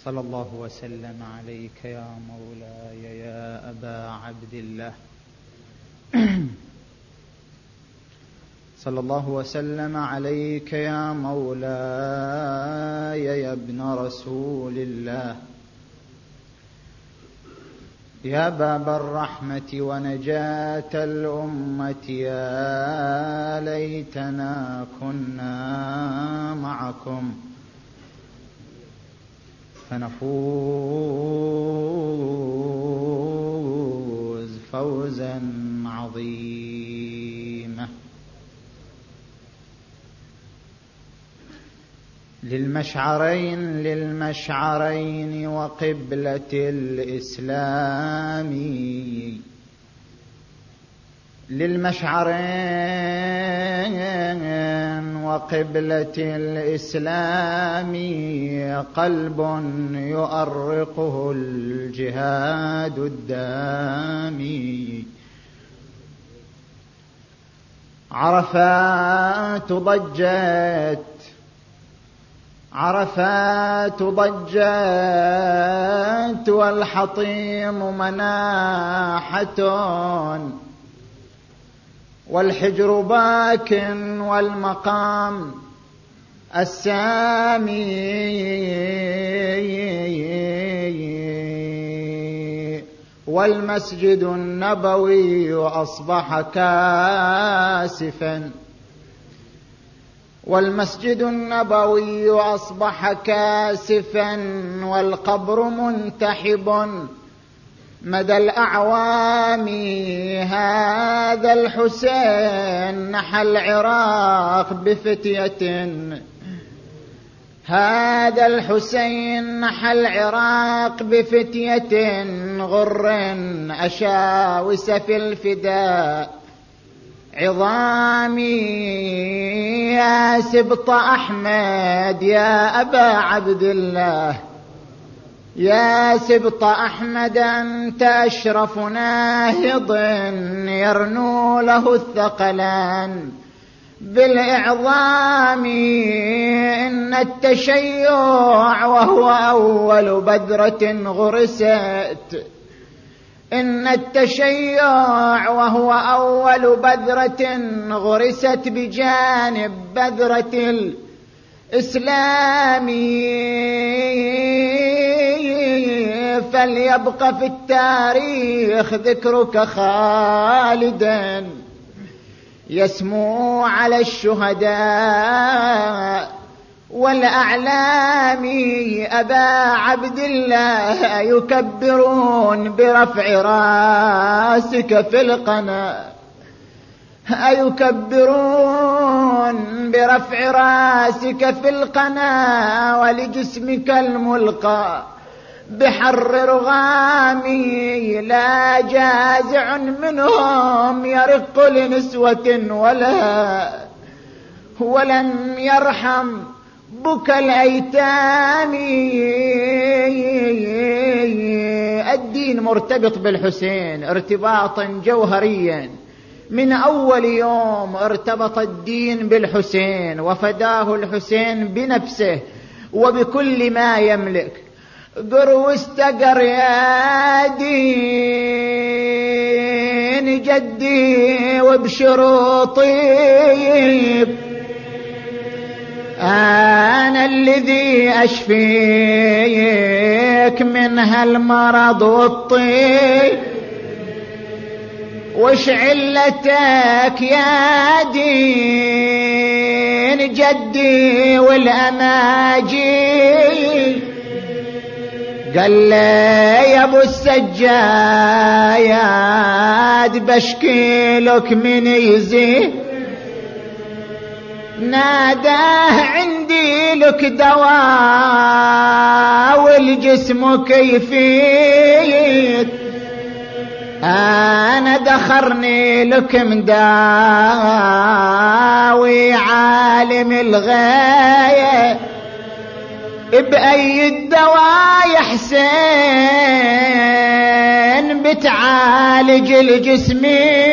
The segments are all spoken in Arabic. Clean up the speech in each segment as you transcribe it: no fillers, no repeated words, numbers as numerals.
صلى الله وسلم عليك يا مولاي يا أبا عبد الله. صلى الله وسلم عليك يا مولاي يا ابن رسول الله، يا باب الرحمة ونجاة الأمة، يا ليتنا كنا معكم فنفوز فوزا عظيما. للمشعرين وقبلة الإسلام، للمشعرين وقبلة الإسلام قلب يؤرقه الجهاد الدامي. عرفات ضجت والحطيم مناحة، والحجر باك والمقام السامي، والمسجد النبوي أصبح كاسفا، والمسجد النبوي أصبح كاسفا، والقبر منتحب مدى الأعوام. هذا الحسين نحى العراق بفتية، هذا الحسين نحى العراق بفتية غر أشاوس في الفداء عظامي. يا سبط أحمد يا أبا عبد الله، يا سبط أحمد أنت أشرف ناهض يرنو له الثقلان بالإعظام. إن التشيع وهو أول بذرة غرست، إن التشيع وهو أول بذرة غرست بجانب بذرة الإسلام. فليبقى في التاريخ ذكرك خالدا يسمو على الشهداء والأعلام. أبا عبد الله يكبرون برفع راسك في القنا، أيكبرون برفع راسك في القنا، ولجسمك الملقى بحر رغامي. لا جازع منهم يرق لنسوة ولم يرحم بكى الأيتام. الدين مرتبط بالحسين ارتباطا جوهريا، من أول يوم ارتبط الدين بالحسين وفداه الحسين بنفسه وبكل ما يملك. قر واستقر يا دين جدي وبشروطي، أنا الذي أشفيك من هالمرض والطيب. وش علتك يا دين جدي والأماجي؟ قال لي يا ابو السجاد بشكي لك من يزيه، ناداه عندي لك دواء والجسم كيفيت. انا دخرني لك مداوي عالم الغاية، بأي الدواء يا حسين بتعالج الجسم؟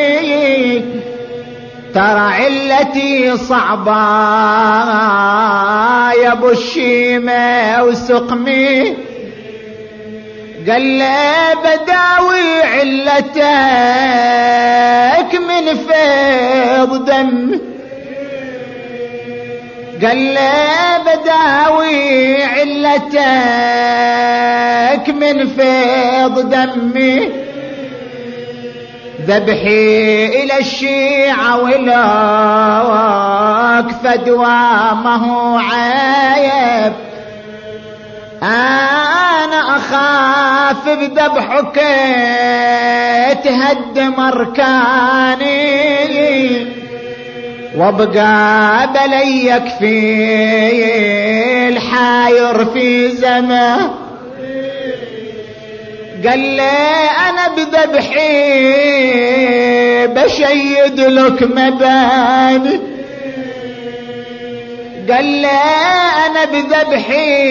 ترى علتي صعبة يا ابو الشيمة وسقمي، قال لي بداوي علتك من فيض دمي، قال لي بداوي علتك من فيض دمي، ذبحي إلى الشيعة ولوك فدوى ما هو عيب، أنا أخاف بذبحك تهدم أركاني، وابقى بلي يكفي الحاير في زمان. قال لي أنا بذبحي بشيد لك مباني، قال لي أنا بذبحي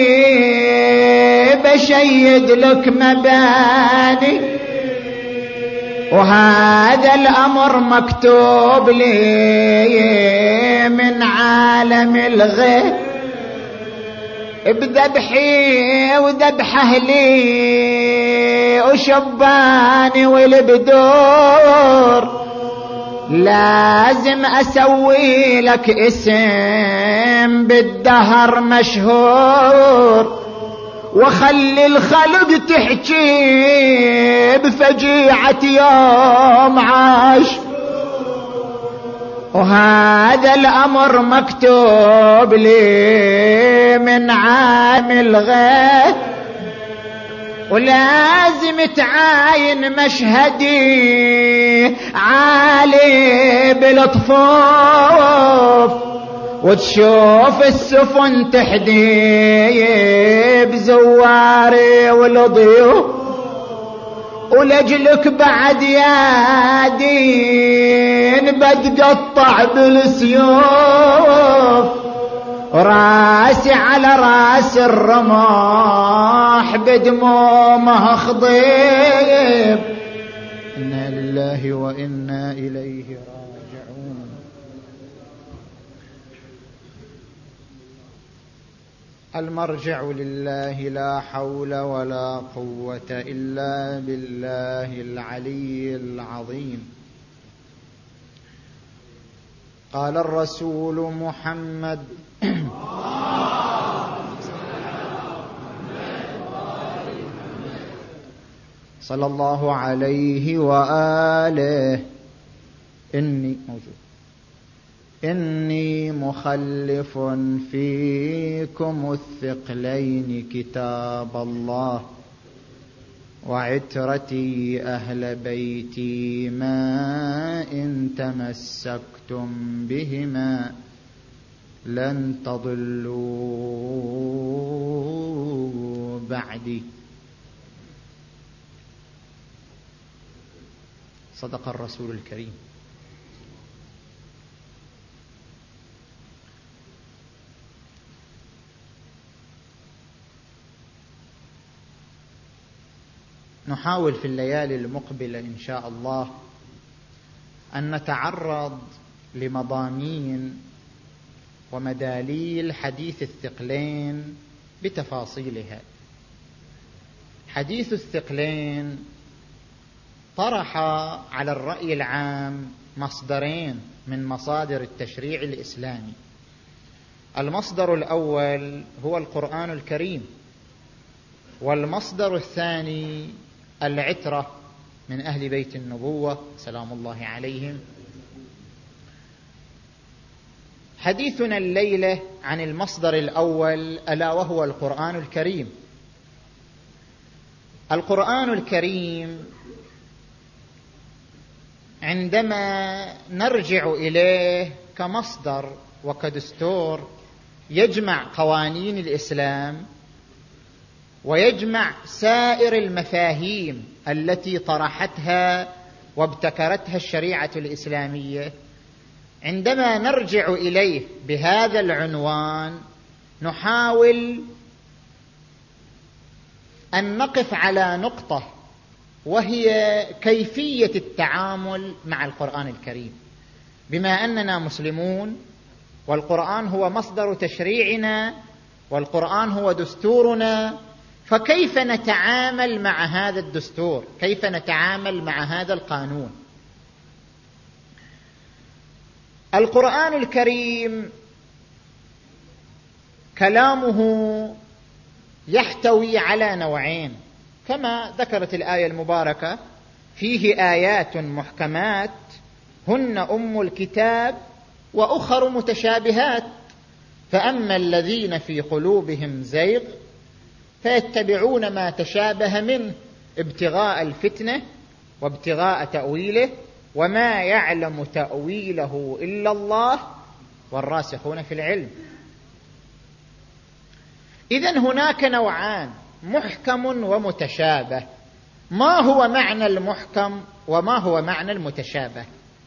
بشيد لك مباني، وهذا الأمر مكتوب لي من عالم الغيب، بذبحي وذبح أهلي وشباني والبدور، لازم أسوي لك اسم بالدهر مشهور، وخلي الخلق تحكي بفجيعة يوم عاش، وهذا الأمر مكتوب لي من عامل غيب، ولازم تعاين مشهدي عالي بالطفوف، وتشوف السفن تحدي بزواري والضيوف، ولجلك بعد يا دين بتقطع بالسيوف، راسي على راس الرماح بدمومه خضيب، إنا لله وإنا إليه راجعون. المرجع لله، لا حول ولا قوة إلا بالله العلي العظيم. قال الرسول محمد صلى الله عليه وآله إني مخلف فيكم الثقلين كتاب الله وعترتي أهل بيتي، ما إن تمسكتم بهما لن تضلوا بعدي. صدق الرسول الكريم. نحاول في الليالي المقبلة إن شاء الله أن نتعرض لمضامين ومداليل حديث الثقلين بتفاصيلها. حديث الثقلين طرح على الرأي العام مصدرين من مصادر التشريع الإسلامي. المصدر الأول هو القرآن الكريم، والمصدر الثاني العترة من أهل بيت النبوة سلام الله عليهم. حديثنا الليلة عن المصدر الأول ألا وهو القرآن الكريم. القرآن الكريم عندما نرجع إليه كمصدر وكدستور يجمع قوانين الإسلام ويجمع سائر المفاهيم التي طرحتها وابتكرتها الشريعة الإسلامية، عندما نرجع إليه بهذا العنوان نحاول أن نقف على نقطة، وهي كيفية التعامل مع القرآن الكريم. بما أننا مسلمون والقرآن هو مصدر تشريعنا والقرآن هو دستورنا، فكيف نتعامل مع هذا الدستور؟ كيف نتعامل مع هذا القانون؟ القرآن الكريم كلامه يحتوي على نوعين كما ذكرت الآية المباركة: فيه آيات محكمات هن أم الكتاب وأخر متشابهات فأما الذين في قلوبهم زيغ فيتبعون ما تشابه منه ابتغاء الفتنة وابتغاء تأويله وما يعلم تأويله إلا الله والراسخون في العلم. إذن هناك نوعان: محكم ومتشابه. ما هو معنى المحكم وما هو معنى المتشابه؟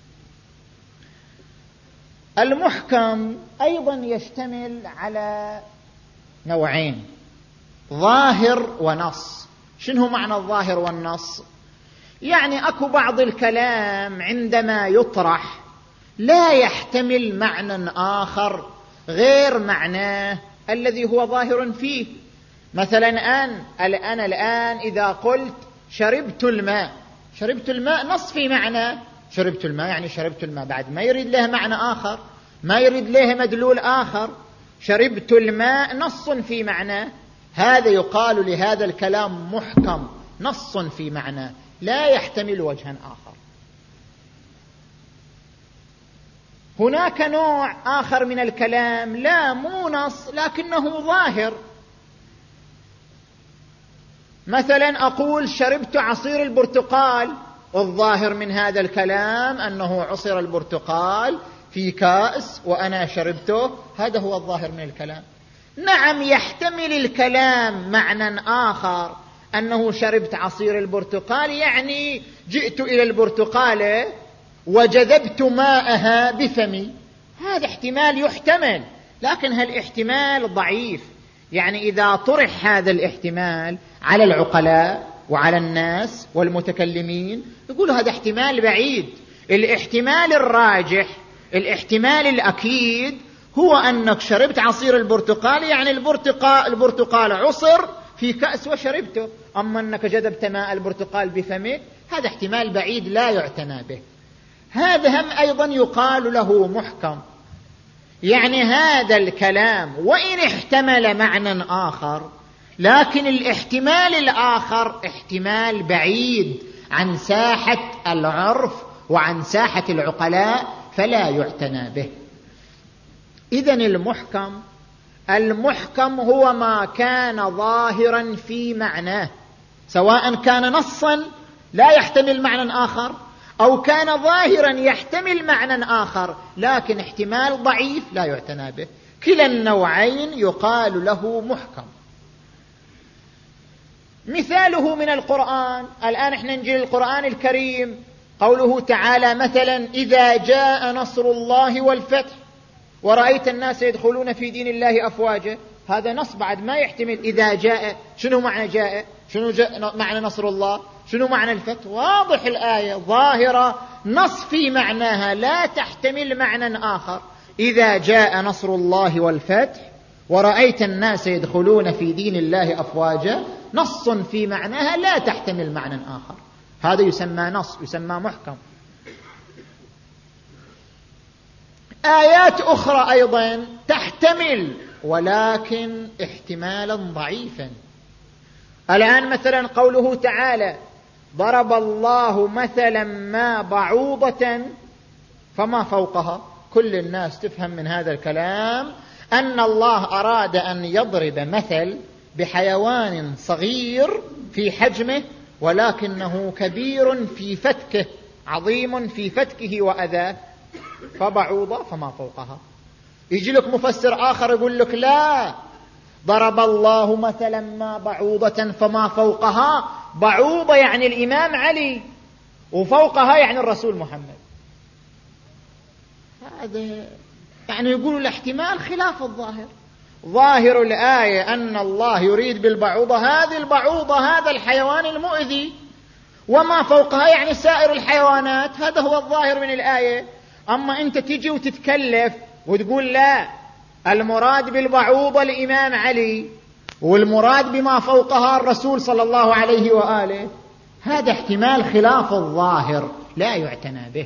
المحكم أيضا يشتمل على نوعين: ظاهر ونص. شنو معنى الظاهر والنص؟ يعني أكو بعض الكلام عندما يطرح لا يحتمل معنى آخر غير معناه الذي هو ظاهر فيه. مثلا أنا الآن إذا قلت شربت الماء، شربت الماء نص في معنى، شربت الماء يعني شربت الماء، بعد ما يريد له معنى آخر، ما يريد له مدلول آخر. شربت الماء نص في معنى، هذا يقال لهذا الكلام محكم، نص في معنى لا يحتمل وجها آخر. هناك نوع آخر من الكلام لا مو نص لكنه ظاهر. مثلا أقول شربت عصير البرتقال، الظاهر من هذا الكلام أنه عصر البرتقال في كأس وأنا شربته، هذا هو الظاهر من الكلام. نعم يحتمل الكلام معنى آخر، أنه شربت عصير البرتقال يعني جئت إلى البرتقالة وجذبت ماءها بفمي، هذا احتمال يحتمل، لكن هالاحتمال ضعيف. يعني إذا طرح هذا الاحتمال على العقلاء وعلى الناس والمتكلمين يقولوا هذا احتمال بعيد. الاحتمال الراجح، الاحتمال الأكيد هو أنك شربت عصير البرتقال يعني البرتقال عصر في كأس وشربته، أما أنك جذبت ماء البرتقال بفمك هذا احتمال بعيد لا يعتنى به. هذا هم أيضا يقال له محكم، يعني هذا الكلام وإن احتمل معنى آخر لكن الاحتمال الآخر احتمال بعيد عن ساحة العرف وعن ساحة العقلاء فلا يعتنى به. إذن المحكم هو ما كان ظاهرا في معناه، سواء كان نصا لا يحتمل معنى آخر أو كان ظاهرا يحتمل معنى آخر لكن احتمال ضعيف لا يعتنى به. كلا النوعين يقال له محكم. مثاله من القرآن، الآن احنا نجي للقرآن الكريم، قوله تعالى مثلا: إذا جاء نصر الله والفتح ورأيت الناس يدخلون في دين الله أفواجا، هذا نص بعد ما يحتمل إذا جاء. شنو معنى جاء؟ شنو معنى نصر الله؟ شنو معنى الفتح؟ واضح الآية ظاهرة نص في معناها لا تحتمل معنى آخر. إذا جاء نصر الله والفتح ورأيت الناس يدخلون في دين الله أفواجا، نص في معناها لا تحتمل معنى آخر، هذا يسمى نص، يسمى محكم. آيات أخرى أيضا تحتمل ولكن احتمالا ضعيفا. الآن مثلا قوله تعالى: ضرب الله مثلا ما بعوضة فما فوقها. كل الناس تفهم من هذا الكلام أن الله أراد أن يضرب مثل بحيوان صغير في حجمه ولكنه كبير في فتكه، عظيم في فتكه وأذاه، فبعوضة فما فوقها. يجي لك مفسر آخر يقول لك لا، ضرب الله مثلا ما بعوضة فما فوقها، بعوضة يعني الإمام علي وفوقها يعني الرسول محمد. هذا يعني يقولوا الاحتمال خلاف الظاهر. ظاهر الآية أن الله يريد بالبعوضة هذه البعوضة هذا الحيوان المؤذي، وما فوقها يعني سائر الحيوانات، هذا هو الظاهر من الآية. أما أنت تجي وتتكلف وتقول لا، المراد بالبعوضة الإمام علي والمراد بما فوقها الرسول صلى الله عليه وآله، هذا احتمال خلاف الظاهر لا يعتنى به.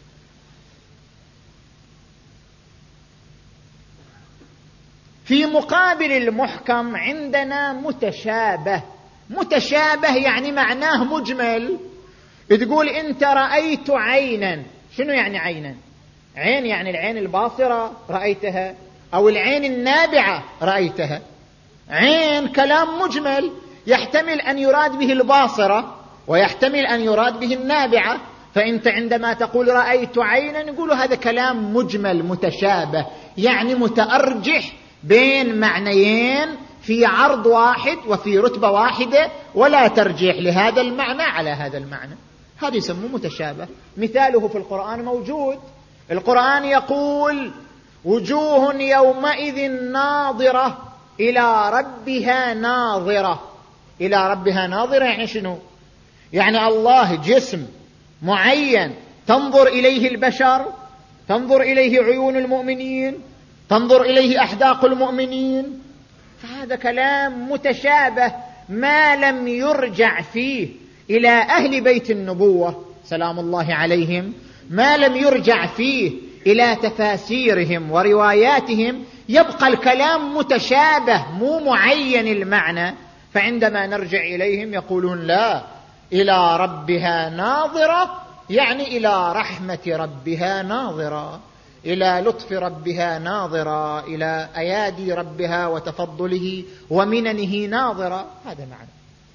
في مقابل المحكم عندنا متشابه. متشابه يعني معناه مجمل. تقول أنت رأيت عينا، شنو يعني عينا؟ عين يعني العين الباصرة رأيتها، أو العين النابعة رأيتها. عين كلام مجمل، يحتمل أن يراد به الباصرة ويحتمل أن يراد به النابعة. فأنت عندما تقول رأيت عينا نقول هذا كلام مجمل متشابه، يعني متأرجح بين معنيين في عرض واحد وفي رتبة واحدة، ولا ترجيح لهذا المعنى على هذا المعنى. هذا يسموه متشابه. مثاله في القرآن موجود. القرآن يقول وجوه يومئذ ناظرة إلى ربها ناظرة. إلى ربها ناظرة يعني شنو؟ يعني الله جسم معين تنظر إليه البشر، تنظر إليه عيون المؤمنين، تنظر إليه أحداق المؤمنين. فهذا كلام متشابه ما لم يرجع فيه إلى أهل بيت النبوة سلام الله عليهم، ما لم يرجع فيه إلى تفاسيرهم ورواياتهم، يبقى الكلام متشابه مو معين المعنى. فعندما نرجع إليهم يقولون لا، إلى ربها ناظرة يعني إلى رحمة ربها ناظرة، إلى لطف ربها ناظرة، إلى أيادي ربها وتفضله ومننه ناظرة. هذا معنى.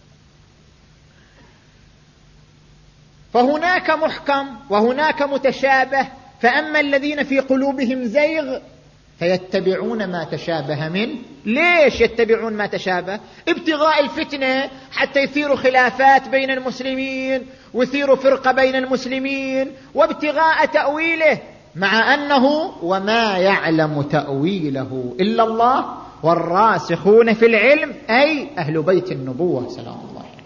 فهناك محكم وهناك متشابه. فأما الذين في قلوبهم زيغ فيتبعون ما تشابه منه. ليش يتبعون ما تشابه؟ ابتغاء الفتنة، حتى يثيروا خلافات بين المسلمين ويثيروا فرقة بين المسلمين، وابتغاء تأويله، مع أنه وما يعلم تأويله إلا الله والراسخون في العلم أي أهل بيت النبوة سلام الله عليه.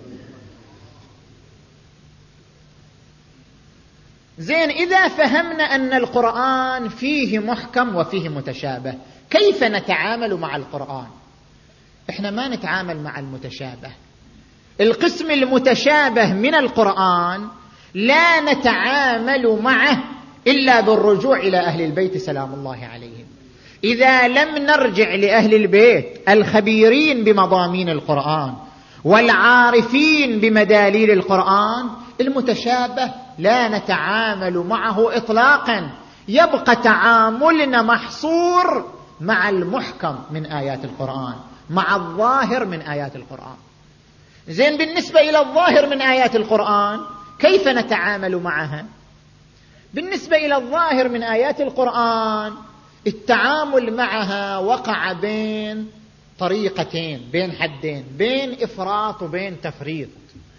زين، إذا فهمنا أن القرآن فيه محكم وفيه متشابه، كيف نتعامل مع القرآن؟ إحنا ما نتعامل مع المتشابه. القسم المتشابه من القرآن لا نتعامل معه إلا بالرجوع إلى أهل البيت سلام الله عليهم. إذا لم نرجع لأهل البيت الخبيرين بمضامين القرآن والعارفين بمداليل القرآن، المتشابه لا نتعامل معه إطلاقا. يبقى تعاملنا محصور مع المحكم من آيات القرآن، مع الظاهر من آيات القرآن. زين، بالنسبة إلى الظاهر من آيات القرآن كيف نتعامل معها؟ بالنسبة إلى الظاهر من آيات القرآن التعامل معها وقع بين طريقتين، بين حدين، بين إفراط وبين تفريط،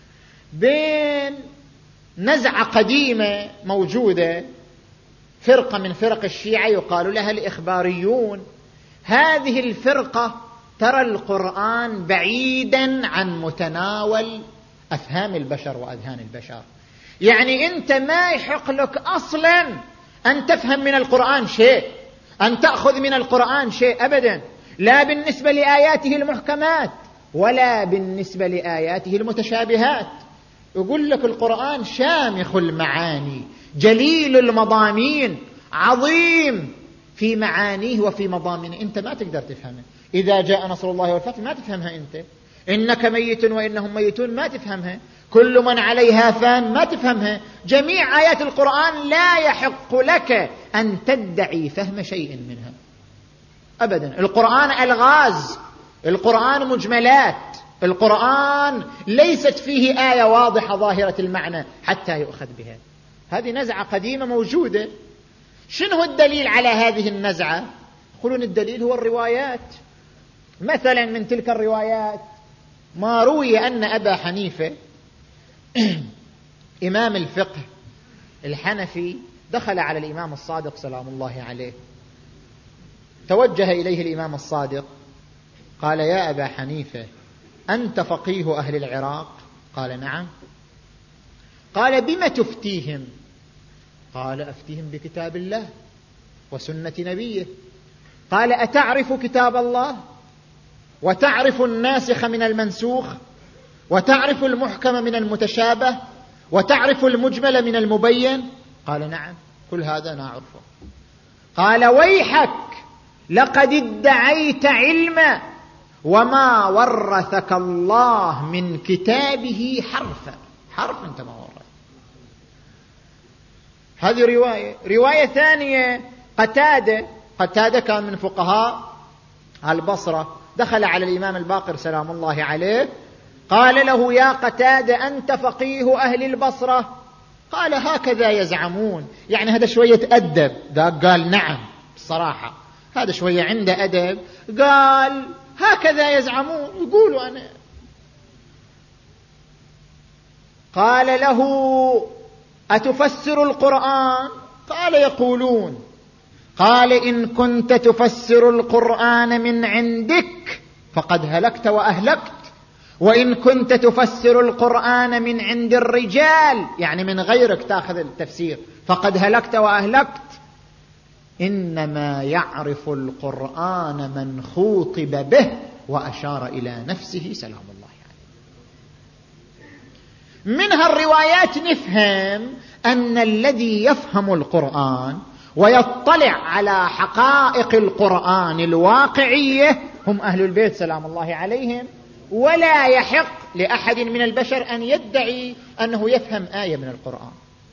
بين نزعة قديمة موجودة، فرقة من فرق الشيعة يقال لها الإخباريون. هذه الفرقة ترى القرآن بعيدا عن متناول أفهام البشر وأذهان البشر. يعني أنت ما يحق لك أصلا أن تفهم من القرآن شيء، أن تأخذ من القرآن شيء أبدا، لا بالنسبة لآياته المحكمات ولا بالنسبة لآياته المتشابهات. يقول لك القرآن شامخ المعاني، جليل المضامين، عظيم في معانيه وفي مضامنه، أنت ما تقدر تفهمه. إذا جاء نصر الله والفتح ما تفهمها أنت. إنك ميت وإنهم ميتون ما تفهمها. كل من عليها فان ما تفهمها. جميع آيات القرآن لا يحق لك أن تدعي فهم شيء منها أبدا. القرآن ألغاز، القرآن مجملات، القرآن ليست فيه آية واضحة ظاهرة المعنى حتى يؤخذ بها. هذه نزعة قديمة موجودة. شنو الدليل على هذه النزعة؟ يقولون الدليل هو الروايات. مثلا من تلك الروايات ما روي أن أبا حنيفة إمام الفقه الحنفي دخل على الإمام الصادق سلام الله عليه، توجه إليه الإمام الصادق قال: يا أبا حنيفة، أنت فقيه أهل العراق؟ قال: نعم. قال: بما تفتيهم؟ قال: أفتيهم بكتاب الله وسنة نبيه. قال: أتعرف كتاب الله؟ وتعرف الناسخ من المنسوخ، وتعرف المحكم من المتشابه، وتعرف المجمل من المبين؟ قال نعم، كل هذا نعرفه. قال ويحك لقد ادعيت علما وما ورثك الله من كتابه حرفا. حرف أنت ما ورث. هذه رواية ثانية، قتادة كان من فقهاء البصرة، دخل على الإمام الباقر سلام الله عليه، قال له يا قتادة أنت فقيه أهل البصرة؟ قال هكذا يزعمون. يعني هذا شوية أدب. قال نعم بصراحة هذا شوية عنده أدب. قال هكذا يزعمون، يقولوا أنا. قال له أتفسر القرآن؟ قال يقولون. قال إن كنت تفسر القرآن من عندك فقد هلكت وأهلكت، وإن كنت تفسر القرآن من عند الرجال يعني من غيرك تأخذ التفسير فقد هلكت وأهلكت. إنما يعرف القرآن من خوطب به، وأشار إلى نفسه سلام الله عليه. من هالروايات نفهم أن الذي يفهم القرآن ويطلع على حقائق القرآن الواقعية هم أهل البيت سلام الله عليهم، ولا يحق لأحد من البشر أن يدعي أنه يفهم آية من القرآن.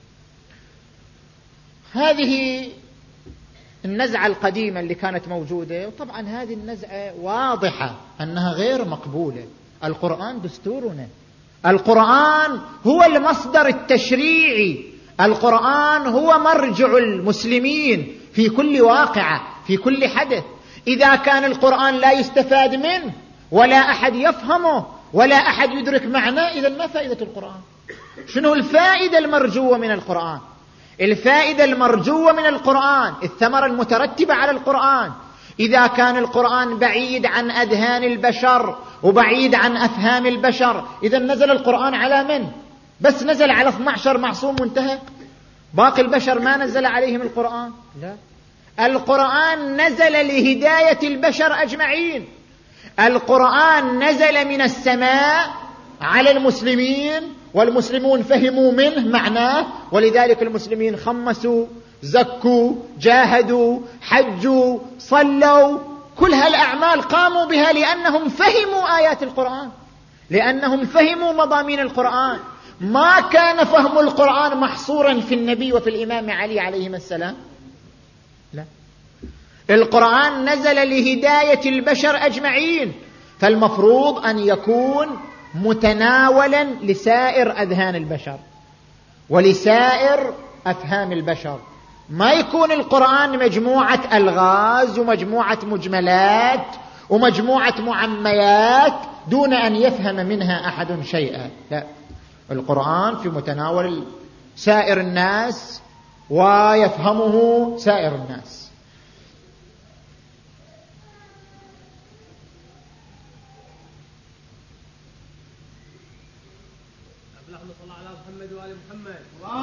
هذه النزعة القديمة اللي كانت موجودة، وطبعا هذه النزعة واضحة أنها غير مقبولة. القرآن دستورنا، القرآن هو المصدر التشريعي، القرآن هو مرجع المسلمين في كل واقعة، في كل حدث. إذا كان القرآن لا يستفاد منه ولا أحد يفهمه ولا أحد يدرك معناه، إذن ما فائدة القرآن؟ شنو الفائدة المرجوة من القرآن؟ الفائدة المرجوة من القرآن، الثمرة المترتبة على القرآن، إذا كان القرآن بعيد عن أذهان البشر وبعيد عن أفهام البشر، إذا نزل القرآن على من؟ بس نزل على 12 معصوم وانتهى؟ باقي البشر ما نزل عليهم القرآن؟ لا، القرآن نزل لهداية البشر أجمعين. القرآن نزل من السماء على المسلمين، والمسلمون فهموا منه معناه، ولذلك المسلمين خمسوا، زكوا، جاهدوا، حجوا، صلوا، كل هالأعمال قاموا بها لأنهم فهموا آيات القرآن، لأنهم فهموا مضامين القرآن. ما كان فهم القرآن محصورا في النبي وفي الإمام علي عليهم السلام، لا، القرآن نزل لهداية البشر أجمعين، فالمفروض أن يكون متناولا لسائر أذهان البشر ولسائر أفهام البشر. ما يكون القرآن مجموعة ألغاز ومجموعة مجملات ومجموعة معميات دون أن يفهم منها أحد شيئا، لا، القرآن في متناول سائر الناس ويفهمه سائر الناس. اللهم صل على محمد وآل محمد.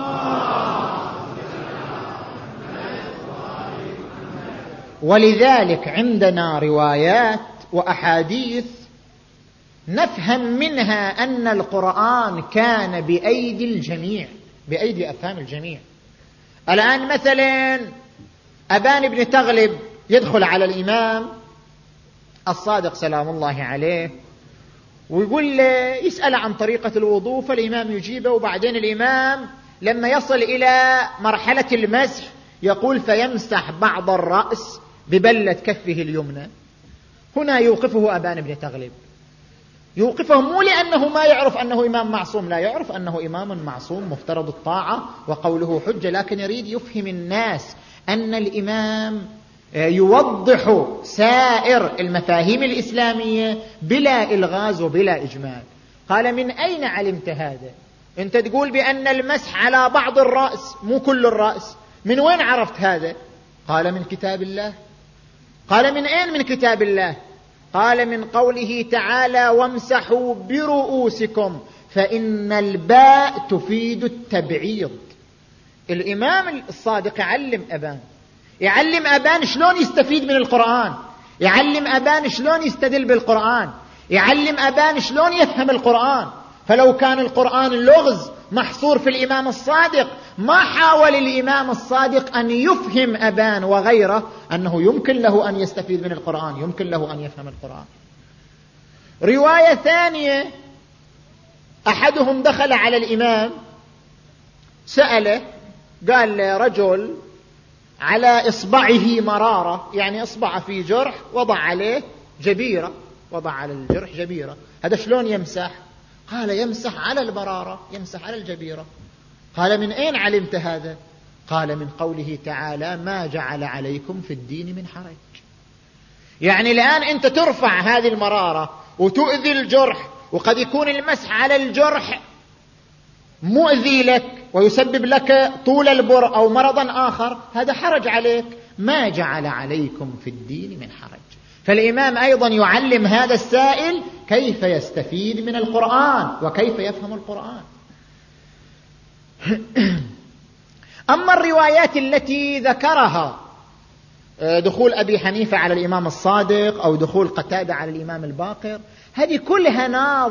ولذلك عندنا روايات وأحاديث نفهم منها أن القرآن كان بأيدي الجميع، بأيدي أفهام الجميع. الآن مثلا أبان بن تغلب يدخل على الإمام الصادق سلام الله عليه ويقول له، يسأل عن طريقة الوضوء، فالإمام يجيبه، وبعدين الإمام لما يصل إلى مرحلة المسح يقول فيمسح بعض الرأس ببلة كفه اليمنى. هنا يوقفه أبان بن تغلب، يوقفه مو لأنه ما يعرف أنه إمام معصوم، لا، يعرف أنه إمام معصوم مفترض الطاعة وقوله حجة، لكن يريد يفهم الناس أن الإمام يوضح سائر المفاهيم الإسلامية بلا إلغاز وبلا إجمال. قال من أين علمت هذا؟ أنت تقول بأن المسح على بعض الرأس مو كل الرأس، من وين عرفت هذا؟ قال من كتاب الله. قال من أين من كتاب الله؟ قال من قوله تعالى وامسحوا برؤوسكم، فإن الباء تفيد التبعيض. الإمام الصادق يعلم أبان شلون يستفيد من القرآن، يعلم أبان شلون يستدل بالقرآن، يعلم أبان شلون يفهم القرآن. فلو كان القرآن لغز محصور في الإمام الصادق ما حاول الإمام الصادق أن يفهم أبان وغيره أنه يمكن له أن يستفيد من القرآن، يمكن له أن يفهم القرآن. رواية ثانية، أحدهم دخل على الإمام سأله، قال له رجل على إصبعه مرارة، يعني إصبع في جرح وضع عليه جبيرة، وضع على الجرح جبيرة، هذا شلون يمسح؟ قال يمسح على المرارة، يمسح على الجبيرة. قال من أين علمت هذا؟ قال من قوله تعالى ما جعل عليكم في الدين من حرج. يعني الآن أنت ترفع هذه المرارة وتؤذي الجرح، وقد يكون المسح على الجرح مؤذي لك ويسبب لك طول البر أو مرضا آخر، هذا حرج عليك. ما جعل عليكم في الدين من حرج. فالإمام أيضا يعلم هذا السائل كيف يستفيد من القرآن وكيف يفهم القرآن. أما الروايات التي ذكرها، دخول أبي حنيفة على الإمام الصادق أو دخول قتادة على الإمام الباقر، هذه كلها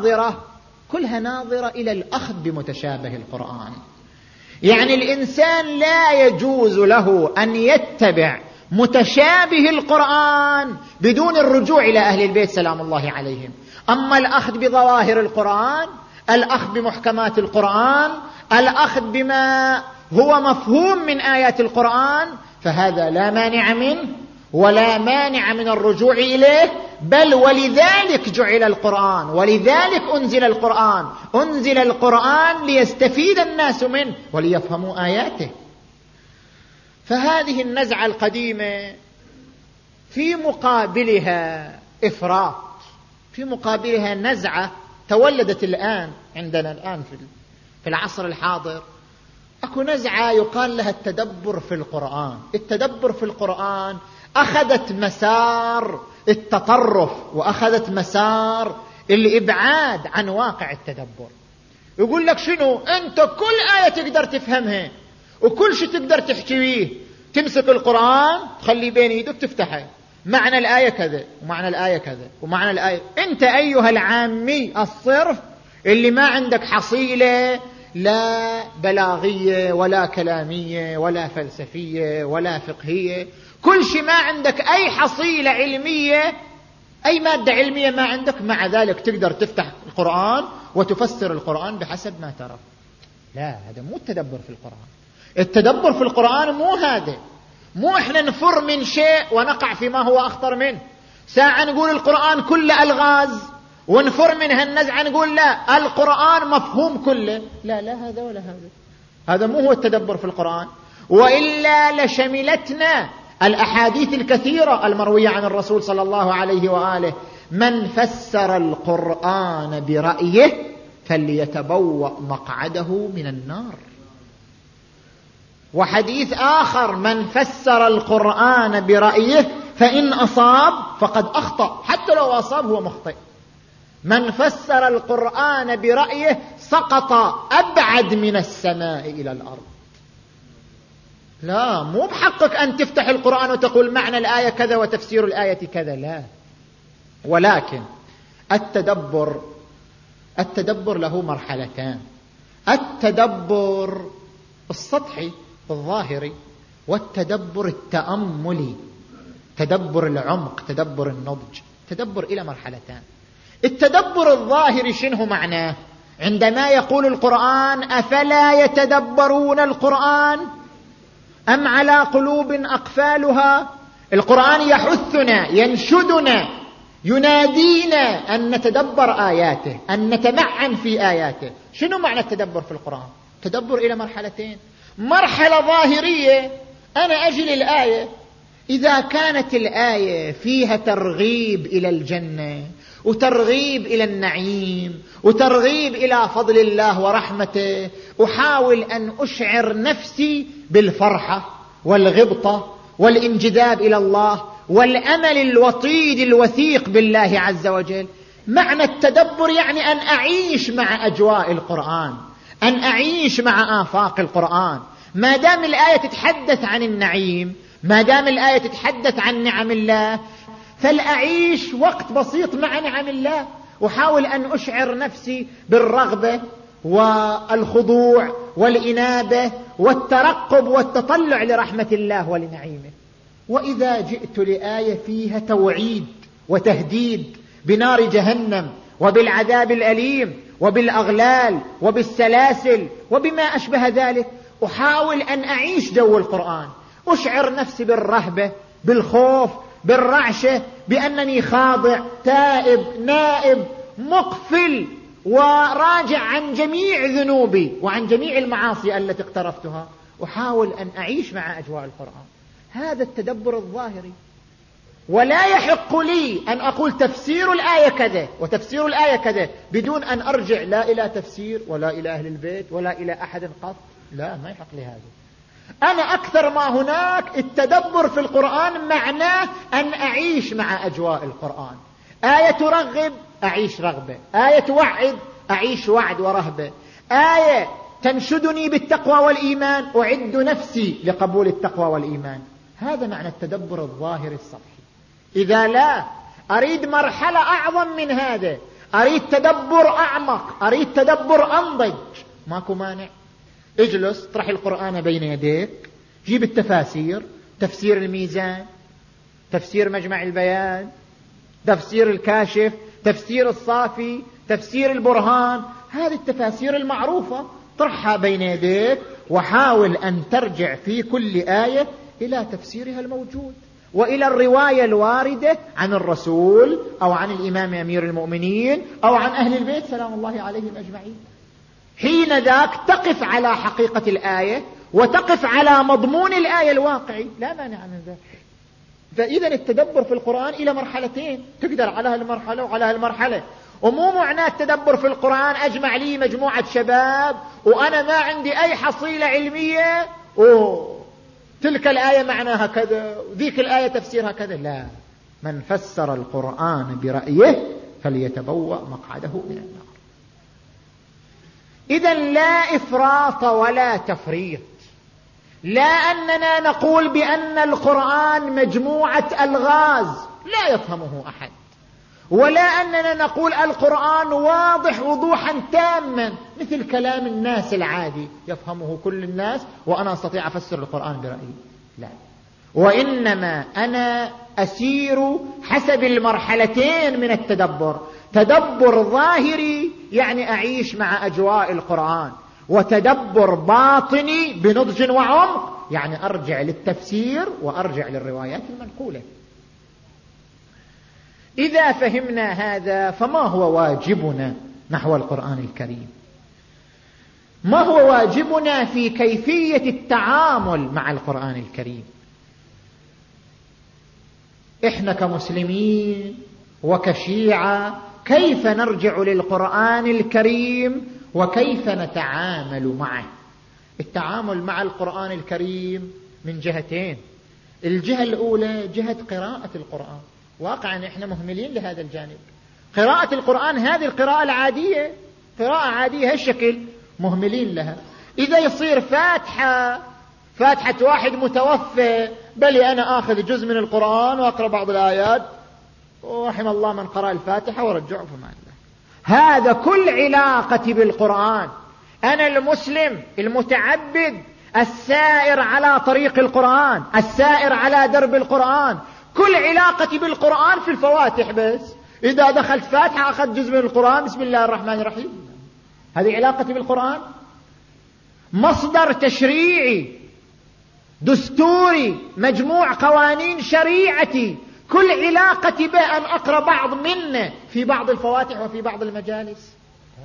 ناظرة إلى الأخذ بمتشابه القرآن. يعني الإنسان لا يجوز له أن يتبع متشابه القرآن بدون الرجوع إلى أهل البيت سلام الله عليهم. أما الأخذ بظواهر القرآن، الأخذ بمحكمات القرآن، الأخذ بما هو مفهوم من آيات القرآن، فهذا لا مانع منه ولا مانع من الرجوع إليه، بل ولذلك جعل القرآن، ولذلك أنزل القرآن ليستفيد الناس منه وليفهموا آياته. فهذه النزعة القديمة في مقابلها إفراط، في مقابلها نزعة تولدت الآن عندنا الآن في العصر الحاضر، أكو نزعة يقال لها التدبر في القرآن. التدبر في القرآن أخذت مسار التطرف وأخذت مسار الإبعاد عن واقع التدبر. يقول لك شنو؟ أنت كل آية تقدر تفهمها وكل شيء تقدر تحكيه، تمسك القرآن تخلي بين يدك تفتحه، معنى الآية كذا ومعنى الآية كذا ومعنى الآية. أنت أيها العامي الصرف اللي ما عندك حصيلة لا بلاغية ولا كلامية ولا فلسفية ولا فقهية، كل شيء ما عندك أي حصيلة علمية، أي مادة علمية ما عندك، مع ذلك تقدر تفتح القرآن وتفسر القرآن بحسب ما ترى. لا، هذا مو التدبر في القرآن. التدبر في القرآن مو هذا، مو إحنا نفر من شيء ونقع فيما هو أخطر منه. ساعة نقول القرآن كله ألغاز ونفر منها النزعة، نقول لا القرآن مفهوم كله. لا هذا ولا هذا مو هو التدبر في القرآن. وإلا لشملتنا الأحاديث الكثيرة المروية عن الرسول صلى الله عليه وآله: من فسر القرآن برأيه فليتبوأ مقعده من النار. وحديث آخر: من فسر القرآن برأيه فإن أصاب فقد أخطأ، حتى لو أصاب هو مخطئ. من فسر القرآن برأيه سقط أبعد من السماء إلى الأرض. لا، مو بحقك أن تفتح القرآن وتقول معنى الآية كذا وتفسير الآية كذا، لا. ولكن التدبر له مرحلتان: التدبر السطحي الظاهري، والتدبر التأملي، تدبر العمق، تدبر النضج. تدبر إلى مرحلتان. التدبر الظاهري شنو معناه؟ عندما يقول القرآن: أفلا يتدبرون القرآن أم على قلوب أقفالها. القرآن يحثنا، ينشدنا، ينادينا أن نتدبر آياته، أن نتمعن في آياته. شنو معنى التدبر في القرآن؟ تدبر إلى مرحلتين: مرحلة ظاهرية، أنا أجل الآية، إذا كانت الآية فيها ترغيب إلى الجنة وترغيب إلى النعيم وترغيب إلى فضل الله ورحمته، أحاول أن أشعر نفسي بالفرحة والغبطة والانجذاب إلى الله والأمل الوطيد الوثيق بالله عز وجل. معنى التدبر يعني أن أعيش مع أجواء القرآن، أن أعيش مع آفاق القرآن. ما دام الآية تتحدث عن النعيم، ما دام الآية تتحدث عن نعم الله، فلأعيش وقت بسيط مع نعم الله، أحاول أن أشعر نفسي بالرغبة والخضوع والإنابة والترقب والتطلع لرحمة الله ولنعيمه. وإذا جئت لآية فيها توعيد وتهديد بنار جهنم وبالعذاب الأليم وبالأغلال وبالسلاسل وبما أشبه ذلك، أحاول أن أعيش جو القرآن، أشعر نفسي بالرهبة، بالخوف، بالرعشة، بأنني خاضع تائب نائب مقفل وراجع عن جميع ذنوبي وعن جميع المعاصي التي اقترفتها. أحاول أن أعيش مع أجواء القرآن. هذا التدبر الظاهري. ولا يحق لي أن أقول تفسير الآية كذا وتفسير الآية كذا بدون أن أرجع لا إلى تفسير ولا إلى أهل البيت ولا إلى أحد قط. لا، ما يحق لي هذا. أنا أكثر ما هناك التدبر في القرآن معناه أن أعيش مع أجواء القرآن. آية ترغب أعيش رغبة، آية توعد أعيش وعد ورهبة، آية تنشدني بالتقوى والإيمان أعد نفسي لقبول التقوى والإيمان. هذا معنى التدبر الظاهر السطحي. إذا لا أريد مرحلة أعظم من هذا، أريد تدبر أعمق، أريد تدبر أنضج، ماكو مانع. اجلس، طرح القرآن بين يديك، جيب التفاسير، تفسير الميزان، تفسير مجمع البيان، تفسير الكاشف، تفسير الصافي، تفسير البرهان، هذه التفاسير المعروفة طرحها بين يديك، وحاول أن ترجع في كل آية إلى تفسيرها الموجود وإلى الرواية الواردة عن الرسول أو عن الإمام أمير المؤمنين أو عن أهل البيت سلام الله عليهم أجمعين. حين ذاك تقف على حقيقة الآية وتقف على مضمون الآية الواقعي، لا مانع من ذلك. فإذا التدبر في القرآن إلى مرحلتين، تقدر على هالمرحلة وعلى هالمرحلة. ومو معناه التدبر في القرآن أجمع لي مجموعة شباب وأنا ما عندي أي حصيلة علمية تلك الآية معناها كذا وذيك الآية تفسيرها كذا. لا، من فسر القرآن برأيه فليتبوأ مقعده من النار. إذن لا إفراط ولا تفريط. لا أننا نقول بأن القرآن مجموعة ألغاز لا يفهمه أحد، ولا أننا نقول القرآن واضح وضوحا تاما مثل كلام الناس العادي يفهمه كل الناس وأنا أستطيع أفسر القرآن برأيي. لا، وإنما أنا أسير حسب المرحلتين من التدبر. تدبر ظاهري يعني أعيش مع أجواء القرآن، وتدبر باطني بنضج وعمق يعني أرجع للتفسير وأرجع للروايات المنقولة. إذا فهمنا هذا فما هو واجبنا نحو القرآن الكريم؟ ما هو واجبنا في كيفية التعامل مع القرآن الكريم؟ إحنا كمسلمين وكشيعة كيف نرجع للقرآن الكريم وكيف نتعامل معه؟ التعامل مع القرآن الكريم من جهتين. الجهة الأولى جهة قراءة القرآن. واقعا إحنا مهملين لهذا الجانب. قراءة القرآن هذه القراءة العادية، قراءة عادية هالشكل مهملين لها. إذا يصير فاتحة واحد متوفى، بل أنا آخذ جزء من القرآن وأقرأ بعض الآيات ورحم الله من قرأ الفاتحة ورجعه فما الله. هذا كل علاقتي بالقرآن. أنا المسلم المتعبد السائر على طريق القرآن، السائر على درب القرآن، كل علاقتي بالقرآن في الفواتح بس. إذا دخلت فاتحة أخذ جزء من القرآن بسم الله الرحمن الرحيم. هذه علاقتي بالقرآن. مصدر تشريعي دستوري مجموع قوانين شريعتي كل علاقتي به أن أقرأ بعض منه في بعض الفواتح وفي بعض المجالس.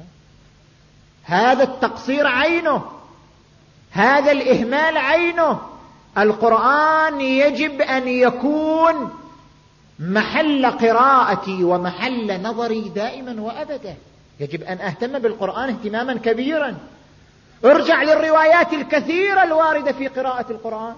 هذا التقصير عينه، هذا الإهمال عينه. القرآن يجب أن يكون محل قراءتي ومحل نظري دائما وأبدا. يجب أن أهتم بالقرآن اهتماما كبيرا. ارجع للروايات الكثيرة الواردة في قراءة القرآن.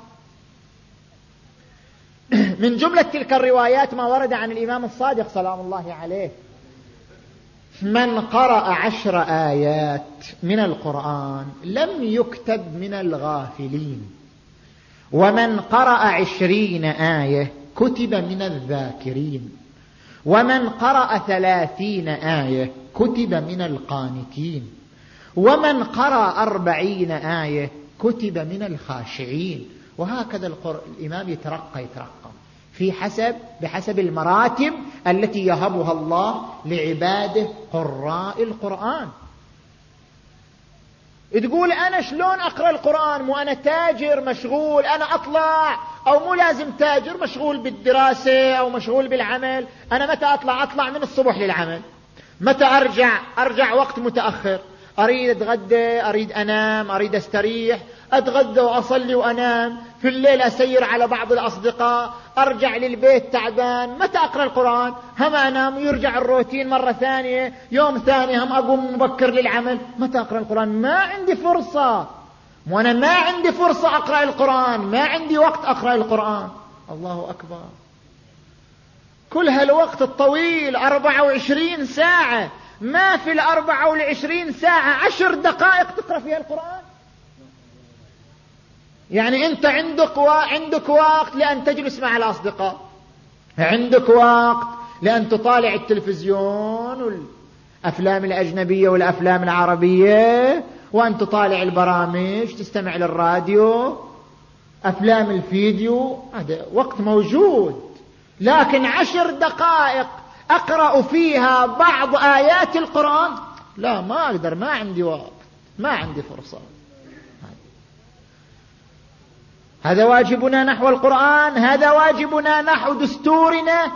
من جملة تلك الروايات ما ورد عن الإمام الصادق سلام الله عليه: من قرأ 10 آيات من القرآن لم يكتب من الغافلين، ومن قرأ 20 آية كتب من الذاكرين، ومن قرأ 30 آية كتب من القانتين، ومن قرأ 40 آية كتب من الخاشعين. وهكذا الإمام يترقى بحسب المراتب التي يهبها الله لعباده قراء القرآن. تقول أنا شلون أقرأ القرآن؟ مو أنا تاجر مشغول، أنا أطلع، أو مو لازم تاجر مشغول بالدراسة أو مشغول بالعمل. أنا متى أطلع من الصبح للعمل، متى أرجع وقت متأخر، أريد أتغدى، أريد أنام، أريد أستريح، أتغدى وأصلي وأنام، في الليل أسير على بعض الأصدقاء، أرجع للبيت تعبان. متى أقرأ القرآن؟ هم أنام ويرجع الروتين مرة ثانية، يوم ثاني هم أقوم مبكر للعمل. متى أقرأ القرآن؟ ما عندي فرصة، وأنا ما عندي فرصة أقرأ القرآن، ما عندي وقت أقرأ القرآن. الله أكبر. كل هالوقت الطويل 24 ساعة، ما في 24 ساعة 10 دقائق تقرأ فيها القرآن. يعني أنت عندك وقت لأن تجلس مع الأصدقاء، عندك وقت لأن تطالع التلفزيون والأفلام الأجنبية والأفلام العربية، وأن تطالع البرامج، تستمع للراديو، أفلام الفيديو، هذا وقت موجود. لكن 10 دقائق أقرأ فيها بعض آيات القرآن، لا، ما أقدر، ما عندي وقت، ما عندي فرصة. هذا واجبنا نحو القرآن، هذا واجبنا نحو دستورنا.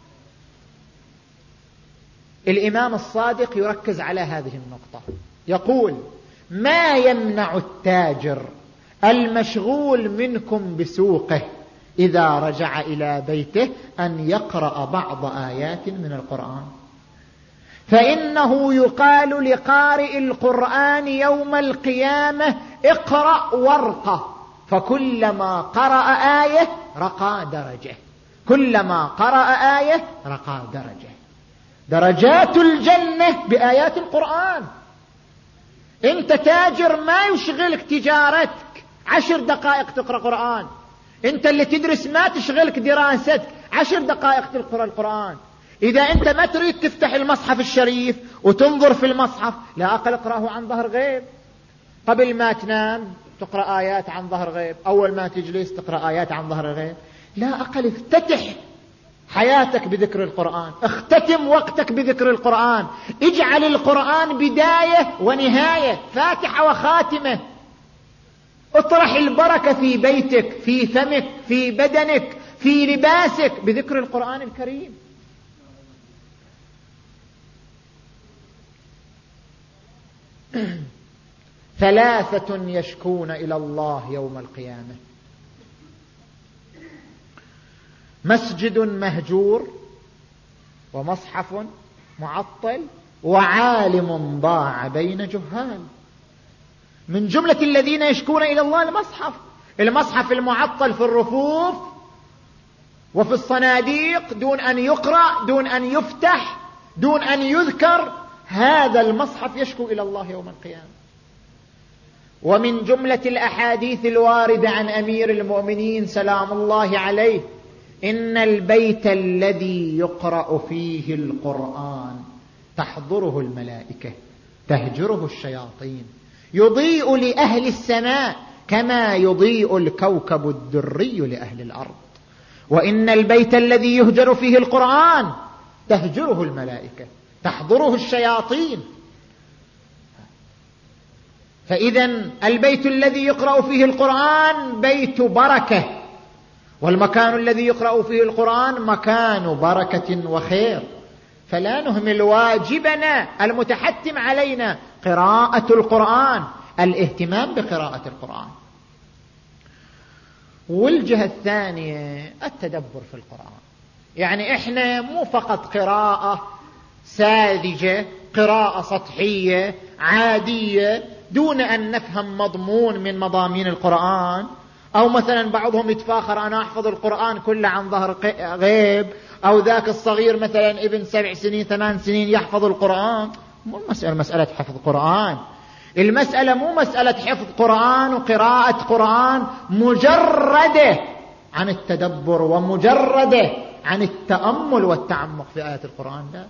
الإمام الصادق يركز على هذه النقطة، يقول: ما يمنع التاجر المشغول منكم بسوقه إذا رجع إلى بيته أن يقرأ بعض آيات من القرآن، فإنه يقال لقارئ القرآن يوم القيامة: اقرأ ورقة، فكلما قرأ آية رقى درجة، كلما قرأ آية رقى درجة. درجات الجنة بآيات القرآن. انت تاجر ما يشغلك تجارتك 10 دقائق تقرأ قرآن، انت اللي تدرس ما تشغلك دراستك 10 دقائق تقرأ القرآن. إذا أنت ما تريد تفتح المصحف الشريف وتنظر في المصحف، لا أقل اقرأه عن ظهر غيب. قبل ما تنام تقرأ آيات عن ظهر غيب، أول ما تجلس تقرأ آيات عن ظهر غيب. لا أقل افتتح حياتك بذكر القرآن، اختتم وقتك بذكر القرآن، اجعل القرآن بداية ونهاية، فاتحة وخاتمة. اطرح البركة في بيتك، في فمك، في بدنك، في لباسك بذكر القرآن الكريم. ثلاثة يشكون إلى الله يوم القيامة: مسجد مهجور، ومصحف معطل، وعالم ضاع بين جهال. من جملة الذين يشكون إلى الله المصحف المعطل في الرفوف وفي الصناديق، دون أن يقرأ، دون أن يفتح، دون أن يذكر. هذا المصحف يشكو إلى الله يوم القيامة. ومن جملة الأحاديث الواردة عن أمير المؤمنين سلام الله عليه: إن البيت الذي يقرأ فيه القرآن تحضره الملائكة، تهجره الشياطين، يضيء لأهل السماء كما يضيء الكوكب الدري لأهل الأرض. وإن البيت الذي يهجر فيه القرآن تهجره الملائكة، تحضره الشياطين. فإذن البيت الذي يقرأ فيه القرآن بيت بركة، والمكان الذي يقرأ فيه القرآن مكان بركة وخير. فلا نهمل واجبنا المتحتم علينا، قراءة القرآن، الاهتمام بقراءة القرآن. والجهة الثانية التدبر في القرآن. يعني احنا مو فقط قراءة ساذجة، قراءة سطحية عادية دون أن نفهم مضمون من مضامين القرآن. أو مثلا بعضهم يتفاخر: أنا أحفظ القرآن كله عن ظهر غيب، أو ذاك الصغير مثلا ابن 7 سنين 8 سنين يحفظ القرآن. مو المسألة مسألة حفظ قرآن، المسألة مو مسألة حفظ قرآن وقراءة قرآن مجردة، عن التدبر ومجرده عن التأمل والتعمق في آيات القرآن. لا،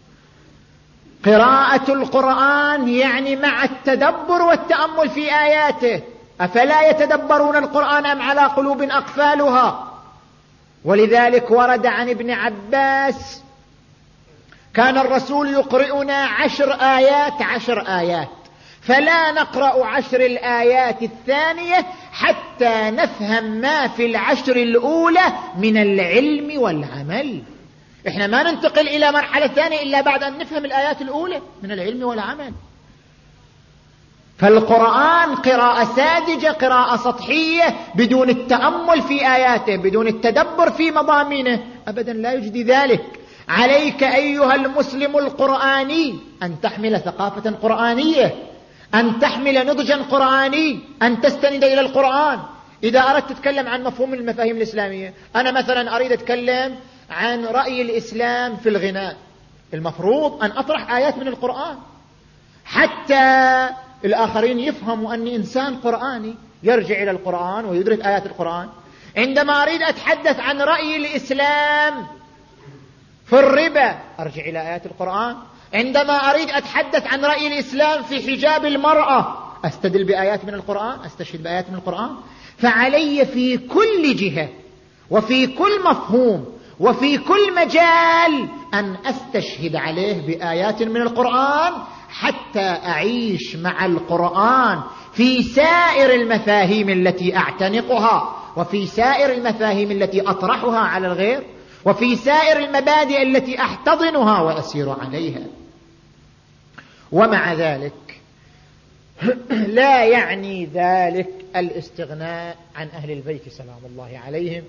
قراءة القرآن يعني مع التدبر والتأمل في آياته. أفلا يتدبرون القرآن أم على قلوب أقفالها؟ ولذلك ورد عن ابن عباس: كان الرسول يقرئنا 10 آيات فلا نقرأ 10 الآيات الثانية حتى نفهم ما في 10 الأولى من العلم والعمل. إحنا ما ننتقل إلى مرحلة ثانية إلا بعد أن نفهم الآيات الأولى من العلم والعمل. فالقرآن قراءة ساذجة، قراءة سطحية، بدون التأمل في آياته، بدون التدبر في مضامينه، أبدا لا يجدي ذلك. عليك أيها المسلم القرآني أن تحمل ثقافة قرآنية، أن تحمل نضجا قرآني، أن تستند إلى القرآن. إذا أردت تتكلم عن مفهوم المفاهيم الإسلامية، أنا مثلا أريد أتكلم عن رأي الإسلام في الغناء، المفروض أن أطرح آيات من القرآن حتى الآخرين يفهموا أني إنسان قرآني يرجع إلى القرآن ويدرك آيات القرآن. عندما أريد أتحدث عن رأي الإسلام في الربا أرجع إلى آيات القرآن. عندما أريد أتحدث عن رأي الإسلام في حجاب المرأة أستدل بآيات من القرآن، أستشهد بآيات من القرآن. فعلي في كل جهة وفي كل مفهوم وفي كل مجال أن أستشهد عليه بآيات من القرآن حتى أعيش مع القرآن في سائر المفاهيم التي أعتنقها، وفي سائر المفاهيم التي أطرحها على الغير، وفي سائر المبادئ التي أحتضنها وأسير عليها. ومع ذلك لا يعني ذلك الاستغناء عن أهل البيت سلام الله عليهم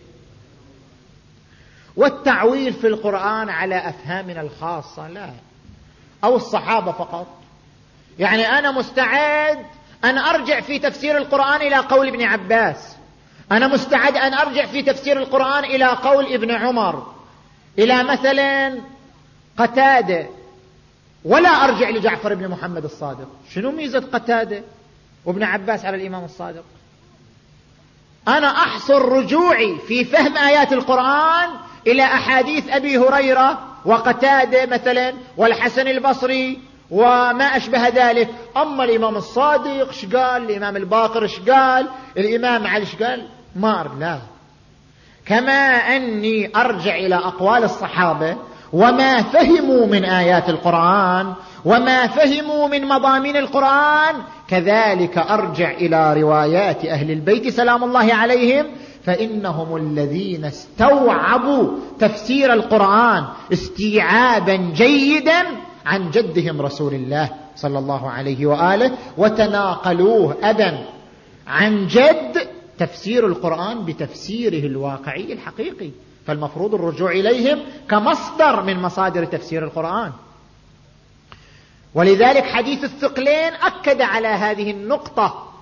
والتعويل في القرآن على أفهامنا الخاصة، لا، أو الصحابة فقط. يعني أنا مستعد أن أرجع في تفسير القرآن إلى قول ابن عباس، أنا مستعد أن أرجع في تفسير القرآن إلى قول ابن عمر، إلى مثلا قتادة، ولا أرجع لجعفر بن محمد الصادق. شنو ميزة قتادة وابن عباس على الإمام الصادق؟ أنا أحصر رجوعي في فهم آيات القرآن إلى أحاديث أبي هريرة وقتادة مثلا والحسن البصري وما أشبه ذلك. أما الإمام الصادق شقال، الإمام الباقر شقال، الإمام علي شقال، لا. كما أني أرجع إلى أقوال الصحابة وما فهموا من آيات القرآن وما فهموا من مضامين القرآن، كذلك أرجع إلى روايات أهل البيت سلام الله عليهم، فإنهم الذين استوعبوا تفسير القرآن استيعابا جيدا عن جدهم رسول الله صلى الله عليه وآله، وتناقلوه أبا عن جد تفسير القرآن بتفسيره الواقعي الحقيقي. فالمفروض الرجوع إليهم كمصدر من مصادر تفسير القرآن. ولذلك حديث الثقلين أكد على هذه النقطة: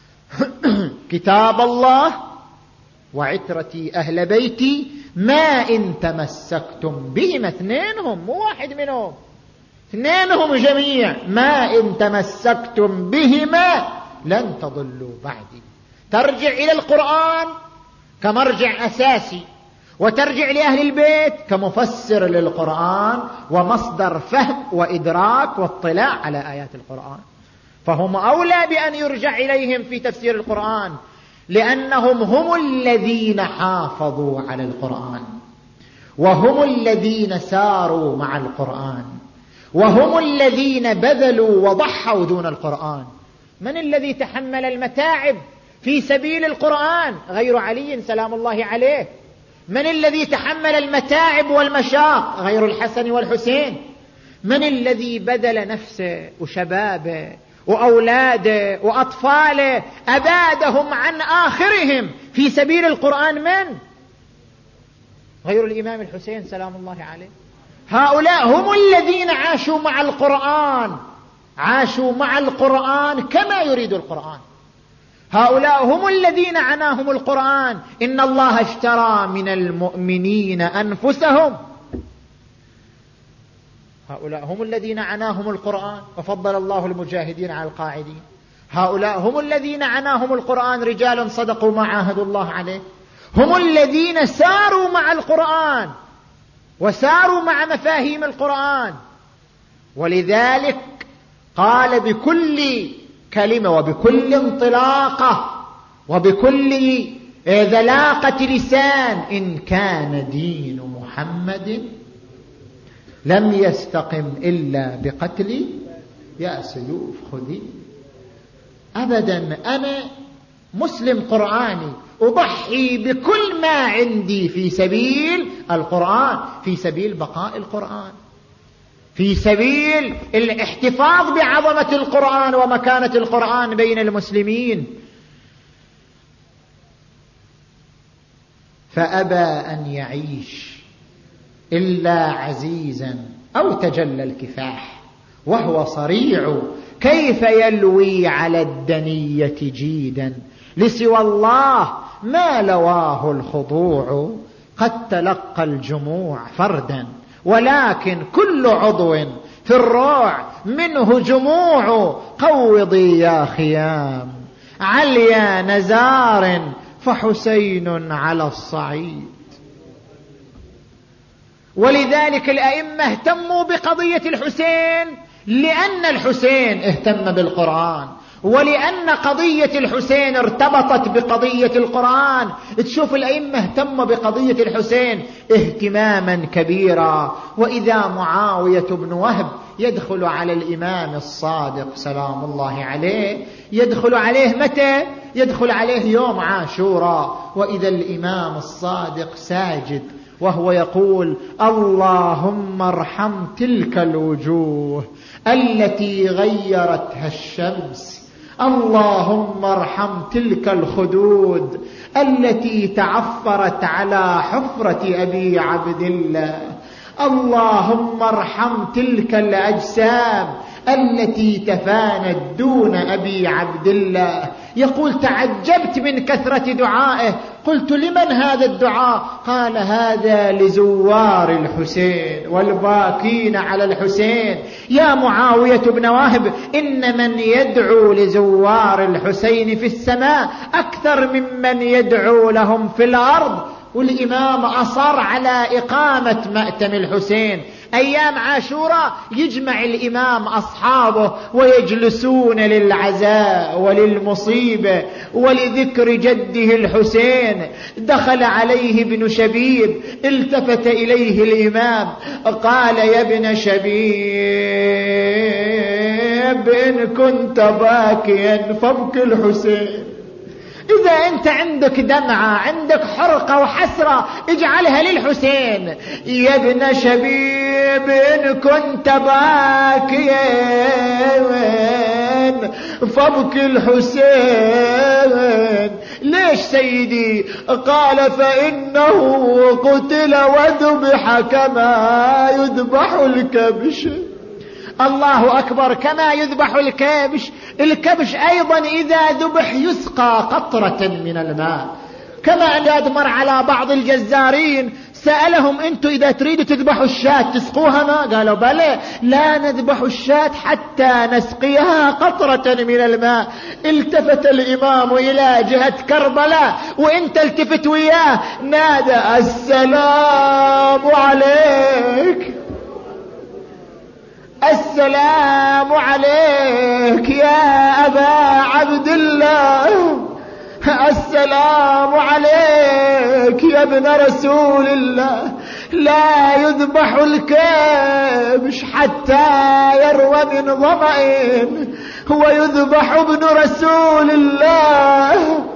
كتاب الله وعترتي أهل بيتي ما إن تمسكتم بهما، اثنينهم مو واحد منهم، اثنينهم جميع، ما إن تمسكتم بهما لن تضلوا بعدي. ترجع إلى القرآن كمرجع أساسي، وترجع لأهل البيت كمفسر للقرآن ومصدر فهم وإدراك واطلاع على آيات القرآن. فهم أولى بأن يرجع إليهم في تفسير القرآن، لأنهم هم الذين حافظوا على القرآن، وهم الذين ساروا مع القرآن، وهم الذين بذلوا وضحوا دون القرآن. من الذي تحمل المتاعب في سبيل القرآن غير علي سلام الله عليه؟ من الذي تحمل المتاعب والمشاق غير الحسن والحسين؟ من الذي بذل نفسه وشبابه وأولاده وأطفاله أبادهم عن آخرهم في سبيل القرآن؟ من غير الإمام الحسين سلام الله عليه؟ هؤلاء هم الذين عاشوا مع القرآن، عاشوا مع القرآن كما يريد القرآن. هؤلاء هم الذين عناهم القرآن: إن الله اشترى من المؤمنين أنفسهم. هؤلاء هم الذين عناهم القرآن وفضل الله المجاهدين على القاعدين. هؤلاء هم الذين عناهم القرآن: رجال صدقوا ما عاهدوا الله عليه. هم الذين ساروا مع القرآن وساروا مع مفاهيم القرآن. ولذلك قال بكل كلمة وبكل انطلاقة وبكل ذلاقة لسان: إن كان دين محمد لم يستقم إلا بقتل يا سيوف خذي. أبدا، أنا مسلم قرآني أضحي بكل ما عندي في سبيل القرآن، في سبيل بقاء القرآن، في سبيل الاحتفاظ بعظمة القرآن ومكانة القرآن بين المسلمين. فأبى أن يعيش إلا عزيزا أو تجلى الكفاح، وهو صريع كيف يلوي على الدنية جيدا، لسوى الله ما لواه الخضوع، قد تلقى الجموع فردا ولكن كل عضو في الروع منه جموع. قوضي يا خيام عليا نزار فحسين على الصعيد. ولذلك الأئمة اهتموا بقضية الحسين لأن الحسين اهتم بالقرآن، ولأن قضية الحسين ارتبطت بقضية القرآن. تشوف الأئمة اهتم بقضية الحسين اهتماما كبيرا. وإذا معاوية بن وهب يدخل على الإمام الصادق سلام الله عليه، يدخل عليه متى؟ يدخل عليه يوم عاشوراء، وإذا الإمام الصادق ساجد وهو يقول: اللهم ارحم تلك الوجوه التي غيرتها الشمس، اللهم ارحم تلك الخدود التي تعفرت على حفرة أبي عبد الله، اللهم ارحم تلك الأجسام التي تفانت دون أبي عبد الله. يقول: تعجبت من كثرة دعائه، قلت: لمن هذا الدعاء؟ قال: هذا لزوار الحسين والباكين على الحسين. يا معاوية بن وهب، إن من يدعو لزوار الحسين في السماء أكثر ممن يدعو لهم في الأرض. والإمام أصر على إقامة مأتم الحسين أيام عاشوراء، يجمع الإمام أصحابه ويجلسون للعزاء وللمصيبة ولذكر جده الحسين. دخل عليه ابن شبيب، التفت إليه الإمام قال: يا ابن شبيب، إن كنت باكيا فابك الحسين. إذا أنت عندك دمعة، عندك حرقة وحسرة، اجعلها للحسين. يا ابن شبيب، إن كنت باكيا فابك الحسين. ليش سيدي؟ قال: فإنه قتل وذبح كما يذبح الكبش. الله أكبر، كما يذبح الكبش. الكبش أيضا إذا ذبح يسقى قطرة من الماء. كما أن يدمر على بعض الجزارين، سألهم: أنتم إذا تريدوا تذبحوا الشاة تسقوها ماء؟ قالوا: بلى، لا نذبح الشاة حتى نسقيها قطرة من الماء. التفت الإمام إلى جهة كربلاء وانت التفت وياه، نادى: السلام عليك، السلام عليك يا أبا عبد الله، السلام عليك يا ابن رسول الله. لا يذبح الكبش حتى يروى من ظمأ، ويذبح ابن رسول الله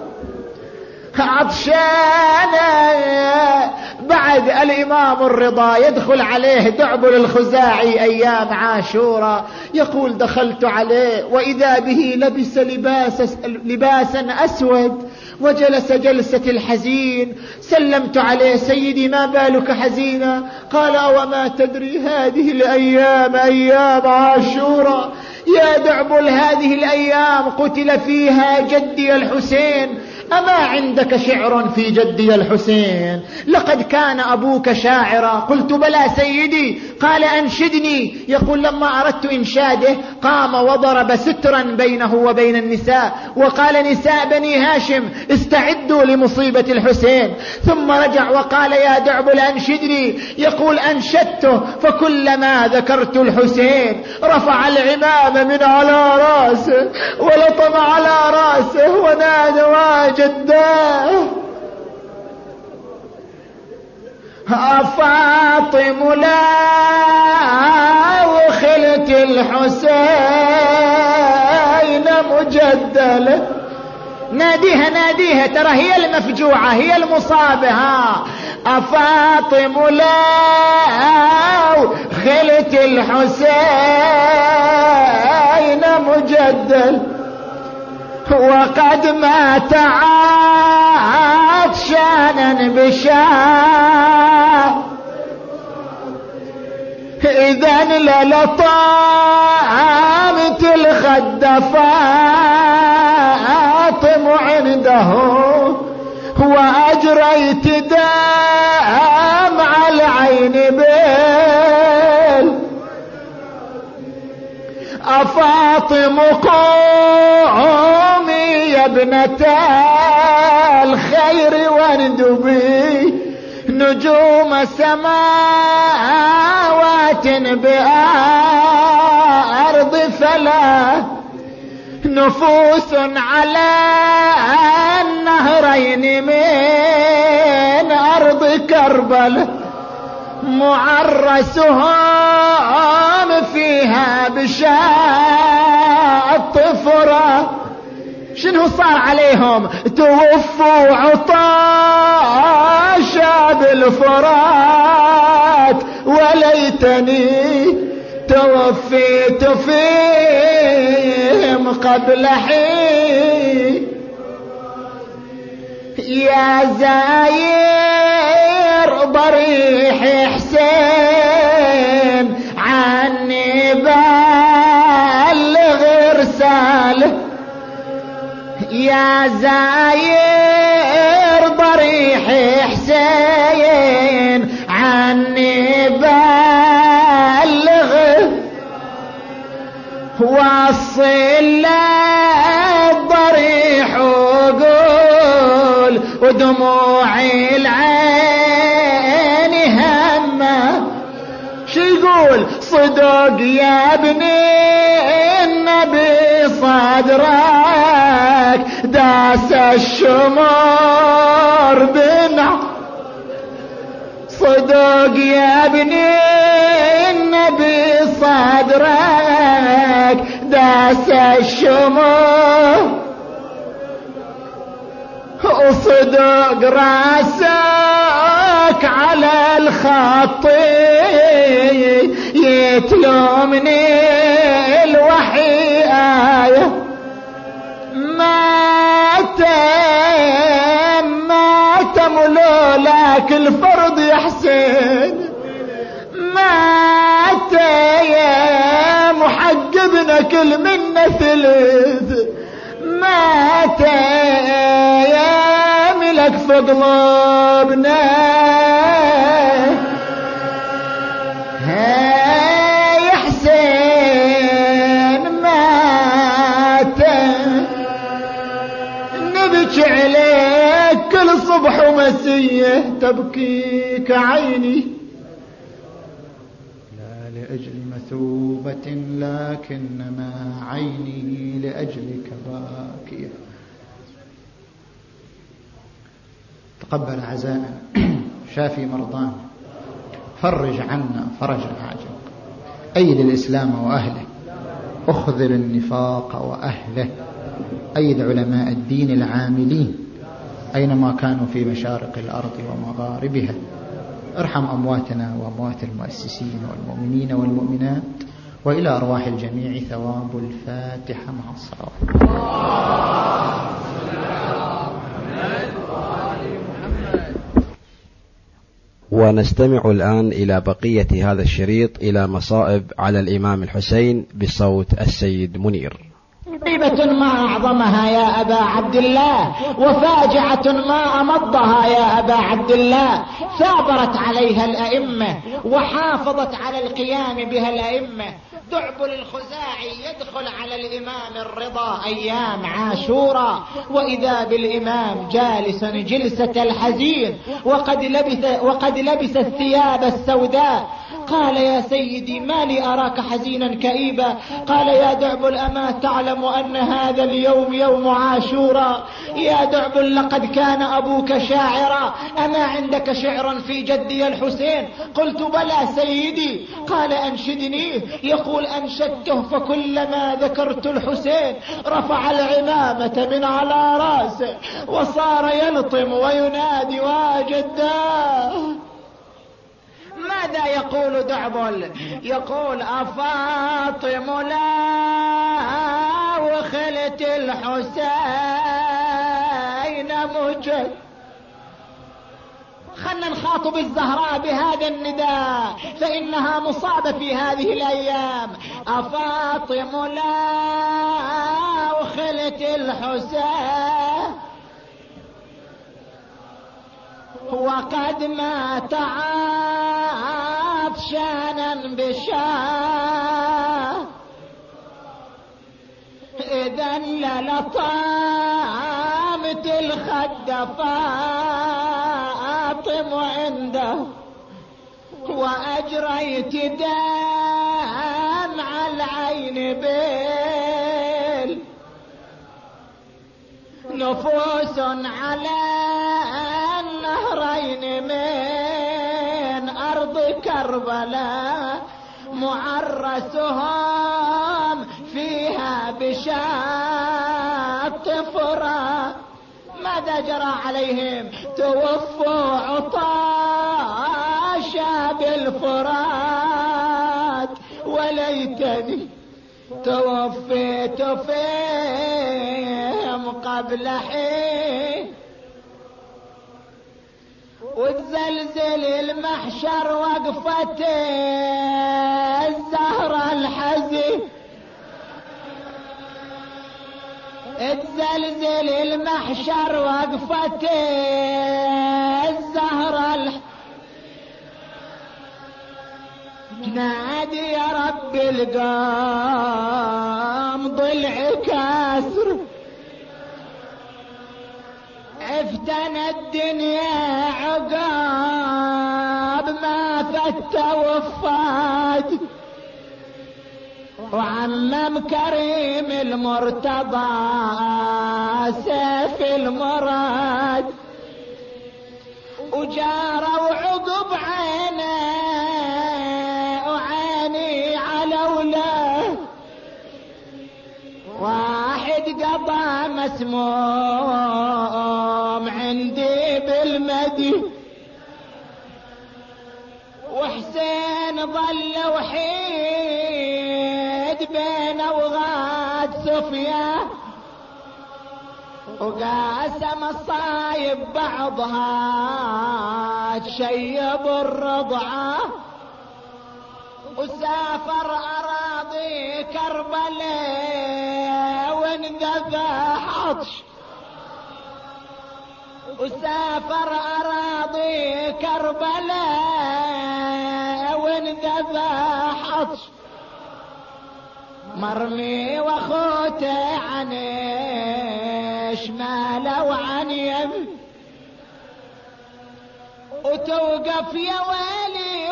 عطشانا. بعد الإمام الرضا يدخل عليه دعبل الخزاعي أيام عاشوراء، يقول: دخلت عليه وإذا به لبس لباسا أسود وجلس جلسة الحزين. سلمت عليه: سيدي ما بالك حزينا؟ قال: وما تدري هذه الأيام أيام عاشوراء يا دعبل، هذه الأيام قتل فيها جدي الحسين أما عندك شعر في جدي الحسين؟ لقد كان أبوك شاعرا. قلت بلى سيدي. قال أنشدني. يقول لما أردت إنشاده قام وضرب سترا بينه وبين النساء وقال نساء بني هاشم استعدوا لمصيبة الحسين، ثم رجع وقال يا دعبل أنشدني. يقول أنشدته، فكلما ذكرت الحسين رفع العمام من على راسه ولطم على راسه ونادى وجداه فاطم لا وخلت الحسين مجدله. ناديها ناديها، ترى هي المفجوعة هي المصابة. أفاطم لا خلت الحسين مجدل وقد مات عطشانا بشاء إذن للطامت الخد فاطم عنده وأجريت دمع العين بال أفاطم قومي يا ابنة الخير واندبي نجوم سماوات بأرض فلا نفوس على النهرين من أرض كربلاء معرسهم فيها بشاط فرات. شنو صار عليهم؟ توفوا عطاشا بالفرات وليتني توفيت فيهم قبل حين. يا زاير ضريح حسين عني بلغ رساله. يا زاير ضريح حسين عني بلغ وصل الضريح وقول ودموعي العين همه. شو يقول؟ صدق يا ابني النبي صدرك داس الشمر بنع. صدق يا ابني النبي صدرك داس الشمر وصدق راسك على الخط يتلومني الوحي آية. مات ملولاك الفرض يا حسين، مات يا محجبنا كل منا ثلث، مات يا ملك في قلوبنا يا حسين. مات نبكي عليك كل صبح ومسيه تبكيك عيني لا لأجل مثوبة لكنما عيني لأجلك باكية. تقبل عزاءنا، شافي مرضانا، فرج عنا فرج العاجل، أيد الإسلام وأهله، أخذل النفاق وأهله، أيد علماء الدين العاملين أينما كانوا في مشارق الأرض ومغاربها. ارحم أمواتنا وأموات المؤسسين والمؤمنين والمؤمنات، وإلى أرواح الجميع ثواب الفاتحة مع الصلوات. ونستمع الآن إلى بقية هذا الشريط إلى مصائب على الإمام الحسين بصوت السيد منير. مصيبة ما أعظمها يا أبا عبد الله، وفاجعة ما أمضها يا أبا عبد الله. ثابرت عليها الأئمة وحافظت على القيام بها الأئمة. دعبل الخزاعي يدخل على الإمام الرضا أيام عاشوراء، وإذا بالإمام جالسا جلسة الحزين وقد لبس الثياب السوداء. قال: يا سيدي ما لي أراك حزينا كئيبا؟ قال: يا دعبل أما تعلم أن هذا اليوم يوم عاشوراء؟ يا دعبل لقد كان أبوك شاعرا، أما عندك شعر في جدي الحسين؟ قلت: بلى سيدي. قال: أنشدني. يقول: أنشدته فكلما ذكرت الحسين رفع العمامة من على راسه وصار يلطم وينادي: واجداه. ماذا يقول دعبل؟ يقول: أفاطم لا وخلت الحسين مجد. خلنا نخاطب الزهراء بهذا النداء فإنها مصابة في هذه الأيام. أفاطم لا وخلت الحسين وقد مات عطشانا بشاه، إذا للطامت الخد فاطم عنده، وأجريت دمع العين بيل نفوس على النهرين من أرض كربلاء، معرسهم فيها بشاط فرات. ماذا جرى عليهم؟ توفوا عطاشا بالفرات، وليتني توفيت فيهم قبل حين. وتزلزل المحشر وقفة الزهرة الحزين، تزلزل المحشر وقفة الزهرة الحزين. نادي يا رب القام ضلع كاسر، افتنى الدنيا عقاب ما فت وفاد، وعمم كريم المرتضى سيف المراد، وجاروا عقب عينه وعيني على ولاه. واحد قضى مسموم عندي بالمدي، وحسين ظل وحيد بين وغاد سفيان، وقاسم الصايب بعضها تشيب الرضعه، وسافر أراضي كربلاء وانذبح عطش، وسافر أراضي كربلاء وانذبح عطش، مرمي وخوته عن شماله وعن يمين، وتوقف يا ويلي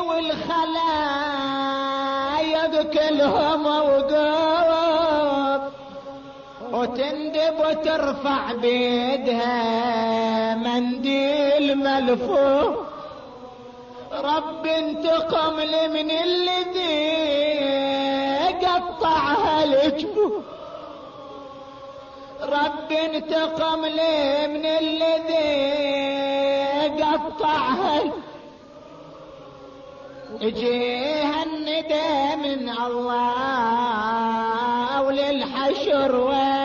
والخلايق كلهم وقوف، وتندب وترفع بيدها منديل ملفوف. رب انتقم لي من الذي قطعها الجفوف، رب انتقم لي من الذي قطعها. اجيها الندى من الله وللحشر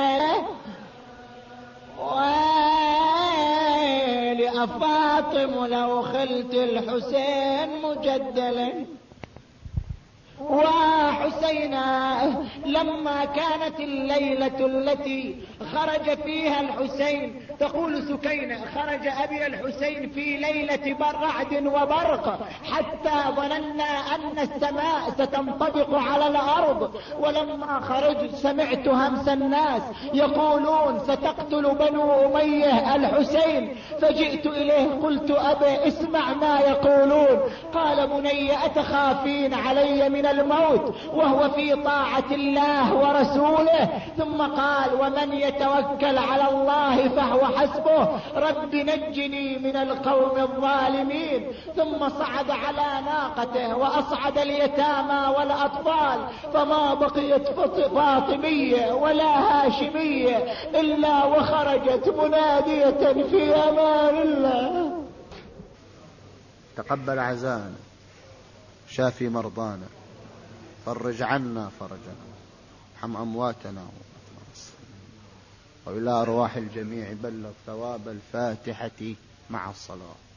ويلي أفاطم لو خلت الحسين مجدلا. وحسينا لما كانت الليلة التي خرج فيها الحسين، تقول سكينة: خرج أبي الحسين في ليلة رعد وبرق حتى ظننا أن السماء ستنطبق على الأرض، ولما خرج سمعت همس الناس يقولون: ستقتل بنو أمية الحسين، فجئت إليه قلت: أبي اسمع ما يقولون. قال: بني أتخافين علي من الموت وهو في طاعة الله ورسوله؟ ثم قال: ومن يتوكل على الله فهو حسبه، رب نجني من القوم الظالمين. ثم صعد على ناقته وأصعد اليتامى والأطفال، فما بقيت فاطمية ولا هاشمية إلا وخرجت منادية في أمان الله. تقبل عزانا، شافي مرضانا، فرج عنا فرجنا، ارحم أمواتنا وإلى أرواح الجميع بلغ ثواب الفاتحة مع الصلاة.